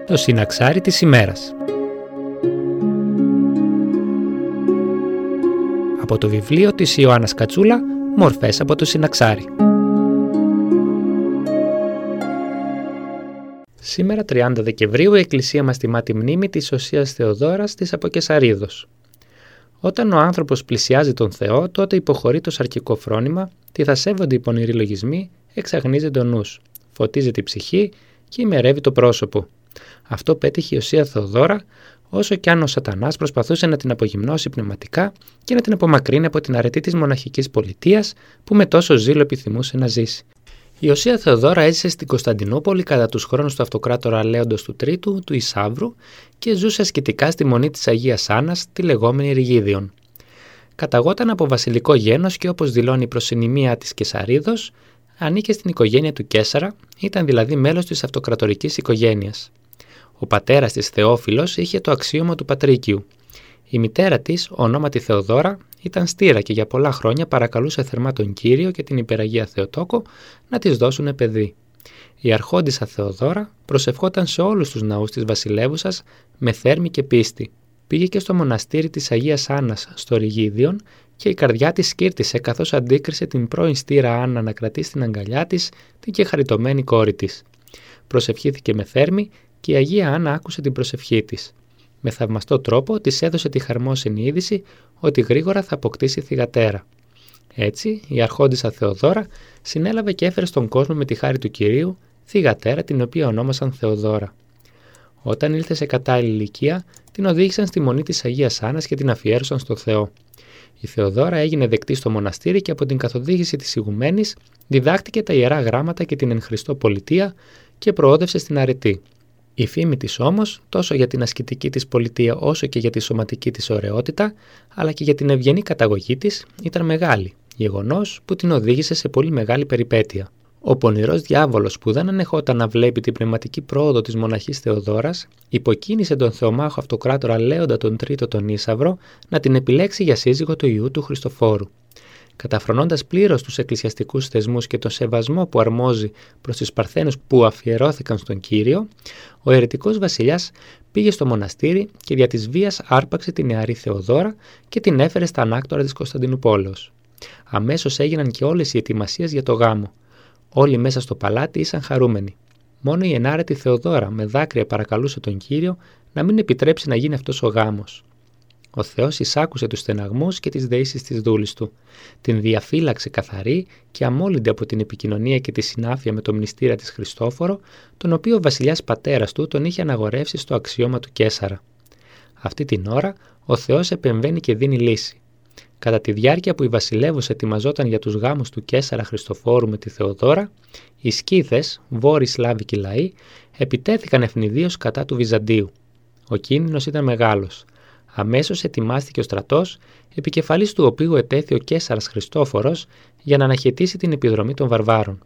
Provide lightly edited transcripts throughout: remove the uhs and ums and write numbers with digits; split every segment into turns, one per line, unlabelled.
Το συναξάρι της ημέρας. Από το βιβλίο της Ιωάννας Κατσούλα, «Μορφές από το συναξάρι». Σήμερα 30 Δεκεμβρίου η Εκκλησία μας τιμά τη μνήμη της Οσίας Θεοδόρας της Αποκεσαρίδος. Όταν ο άνθρωπος πλησιάζει τον Θεό, τότε υποχωρεί το σαρκικό φρόνημα, τυθασεύονται οι πονηροί λογισμοί, εξαγνίζεται ο νους, φωτίζεται η ψυχή και ημερεύει το πρόσωπο. Αυτό πέτυχε η Οσία Θεοδόρα, όσο κι αν ο Σατανάς προσπαθούσε να την απογυμνώσει πνευματικά και να την απομακρύνει από την αρετή της μοναχικής πολιτείας που με τόσο ζήλο επιθυμούσε να ζήσει. Η Οσία Θεοδόρα έζησε στην Κωνσταντινούπολη κατά τους χρόνους του αυτοκράτορα Λέοντος του Τρίτου, του Ισαύρου, και ζούσε ασκητικά στη μονή της Αγίας Άννας, τη λεγόμενη Ριγίδιον. Καταγόταν από βασιλικό γένος και, όπως δηλώνει η προσυνημία της Κεσαρίδος, ανήκε στην οικογένεια του Κέσαρα, ήταν δηλαδή μέλος της αυτοκρατορικής οικογένειας. Ο πατέρας της, Θεόφιλος, είχε το αξίωμα του πατρίκιου. Η μητέρα της, ονόματι Θεοδόρα, ήταν στήρα και για πολλά χρόνια παρακαλούσε θερμά τον Κύριο και την Υπεραγία Θεοτόκο να της δώσουν παιδί. Η αρχόντισσα Θεοδόρα προσευχόταν σε όλους τους ναούς της βασιλεύουσας με θέρμη και πίστη. Πήγε και στο μοναστήρι της Αγίας Άννας στο Ριγίδιον και η καρδιά της σκύρτησε καθώς αντίκρισε την πρώην στήρα Άννα να κρατήσει στην αγκαλιά της την και χαριτωμένη κόρη της. Προσευχήθηκε με θέρμη και η Αγία Άννα άκουσε την προσευχή της. Με θαυμαστό τρόπο της έδωσε τη χαρμόσυνη είδηση ότι γρήγορα θα αποκτήσει θυγατέρα. Έτσι, η αρχόντισσα Θεοδόρα συνέλαβε και έφερε στον κόσμο με τη χάρη του Κυρίου θυγατέρα, την οποία ονόμασαν Θεοδόρα. Όταν ήλθε σε κατάλληλη ηλικία, την οδήγησαν στη μονή της Αγίας Άννας και την αφιέρωσαν στο Θεό. Η Θεοδόρα έγινε δεκτή στο μοναστήρι και από την καθοδήγηση της ηγουμένης διδάχτηκε τα ιερά γράμματα και την εν Χριστώ πολιτεία και προόδευσε στην αρετή. Η φήμη της όμως, τόσο για την ασκητική της πολιτεία όσο και για τη σωματική της ωραιότητα, αλλά και για την ευγενή καταγωγή της, ήταν μεγάλη, γεγονός που την οδήγησε σε πολύ μεγάλη περιπέτεια. Ο πονηρός διάβολος, που δεν ανεχόταν να βλέπει την πνευματική πρόοδο της μοναχής Θεοδόρας, υποκίνησε τον θεομάχο αυτοκράτορα Λέοντα τον Τρίτο τον Ίσαυρο να την επιλέξει για σύζυγο του ιού του Χριστοφόρου. Καταφρονώντας πλήρως τους εκκλησιαστικούς θεσμούς και τον σεβασμό που αρμόζει προς τους Παρθένους που αφιερώθηκαν στον Κύριο, ο αιρετικός βασιλιάς πήγε στο μοναστήρι και δια της βίας άρπαξε την νεαρή Θεοδόρα και την έφερε στα ανάκτορα της Κωνσταντινουπόλεως. Αμέσως έγιναν και όλες οι ετοιμασίες για το γάμο. Όλοι μέσα στο παλάτι ήσαν χαρούμενοι. Μόνο η ενάρετη Θεοδόρα με δάκρυα παρακαλούσε τον Κύριο να μην επιτρέψει να γίνει αυτός ο γάμος. Ο Θεός εισάκουσε τους στεναγμούς και τις δεήσεις της δούλης του. Την διαφύλαξε καθαρή και αμόλυντη από την επικοινωνία και τη συνάφεια με τον μνηστήρα της Χριστόφορο, τον οποίο ο βασιλιάς πατέρας του τον είχε αναγορεύσει στο αξίωμα του Κέσαρα. Αυτή την ώρα ο Θεός επεμβαίνει και δίνει λύση. Κατά τη διάρκεια που η βασιλεύουσα ετοιμαζόταν για τους γάμους του Κέσαρα Χριστοφόρου με τη Θεοδόρα, οι Σκύθες, βόρειοι Σλάβικοι λαοί, επιτέθηκαν ευνηδίως κατά του Βυζαντίου. Ο κίνδυνος ήταν μεγάλος. Αμέσως ετοιμάστηκε ο στρατός, επικεφαλής του οποίου ετέθη ο Κέσαρας Χριστόφορος για να αναχαιτήσει την επιδρομή των βαρβάρων.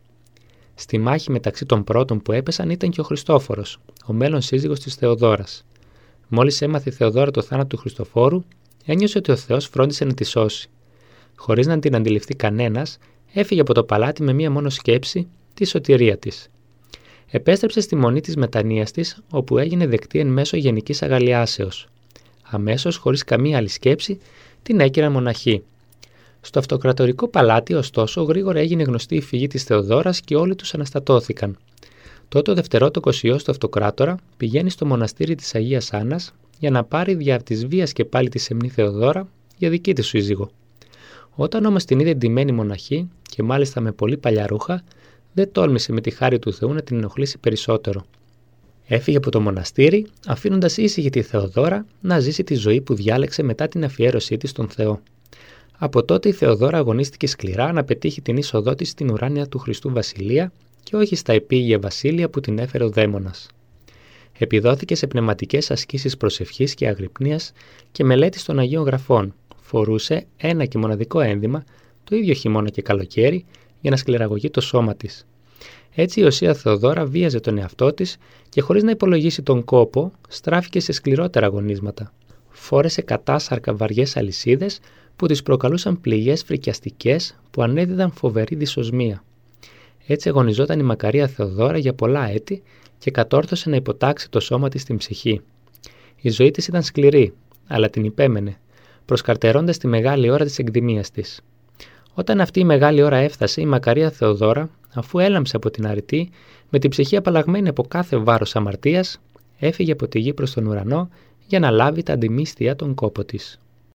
Στη μάχη μεταξύ των πρώτων που έπεσαν ήταν και ο Χριστόφορος, ο μέλλον σύζυγος της Θεοδόρας. Μόλις έμαθε η Θεοδόρα το θάνατο του Χριστοφόρου, ένιωσε ότι ο Θεός φρόντισε να τη σώσει. Χωρίς να την αντιληφθεί κανένας, έφυγε από το παλάτι με μία μόνο σκέψη, τη σωτηρία της. Επέστρεψε στη μονή της μετανοίας της, όπου έγινε δεκτή εν μέσω γενικής αγαλιάσεως. Αμέσως, χωρίς καμία άλλη σκέψη, την έκυραν μοναχή. Στο αυτοκρατορικό παλάτι, ωστόσο, γρήγορα έγινε γνωστή η φυγή της Θεοδόρας και όλοι τους αναστατώθηκαν. Τότε ο δευτερότοκος ιός του αυτοκράτορα πηγαίνει στο μοναστήρι της Αγίας Άννας για να πάρει δια της βίας και πάλι τη σεμνή Θεοδόρα για δική της σύζυγο. Όταν όμως την είδε ντυμένη μοναχή και μάλιστα με πολύ παλιά ρούχα, δεν τόλμησε με τη χάρη του Θεού να την ενοχλήσει περισσότερο. Έφυγε από το μοναστήρι, αφήνοντας ήσυχη τη Θεοδόρα να ζήσει τη ζωή που διάλεξε μετά την αφιέρωσή της στον Θεό. Από τότε η Θεοδόρα αγωνίστηκε σκληρά να πετύχει την είσοδό της στην ουράνια του Χριστού βασιλεία και όχι στα επίγεια βασίλεια που την έφερε ο δαίμονας. Επιδόθηκε σε πνευματικές ασκήσεις προσευχής και αγρυπνίας και μελέτης των Αγίων Γραφών. Φορούσε ένα και μοναδικό ένδυμα, το ίδιο χειμώνα και καλοκαίρι, για να σκληραγωγεί το σώμα της. Έτσι η Οσία Θεοδόρα βίαζε τον εαυτό της και χωρίς να υπολογίσει τον κόπο, στράφηκε σε σκληρότερα αγωνίσματα. Φόρεσε κατάσαρκα βαριές αλυσίδες που της προκαλούσαν πληγές φρικιαστικές που ανέδιδαν φοβερή δυσοσμία. Έτσι αγωνιζόταν η Μακαρία Θεοδώρα για πολλά έτη και κατόρθωσε να υποτάξει το σώμα της στην ψυχή. Η ζωή της ήταν σκληρή, αλλά την υπέμενε, προσκαρτερώντας τη μεγάλη ώρα της εκδημίας της. Όταν αυτή η μεγάλη ώρα έφτασε, η Μακαρία Θεοδώρα, αφού έλαμψε από την αρετή, με την ψυχή απαλλαγμένη από κάθε βάρος αμαρτίας, έφυγε από τη γη προς τον ουρανό για να λάβει τα αντιμύστια τον κόπο της.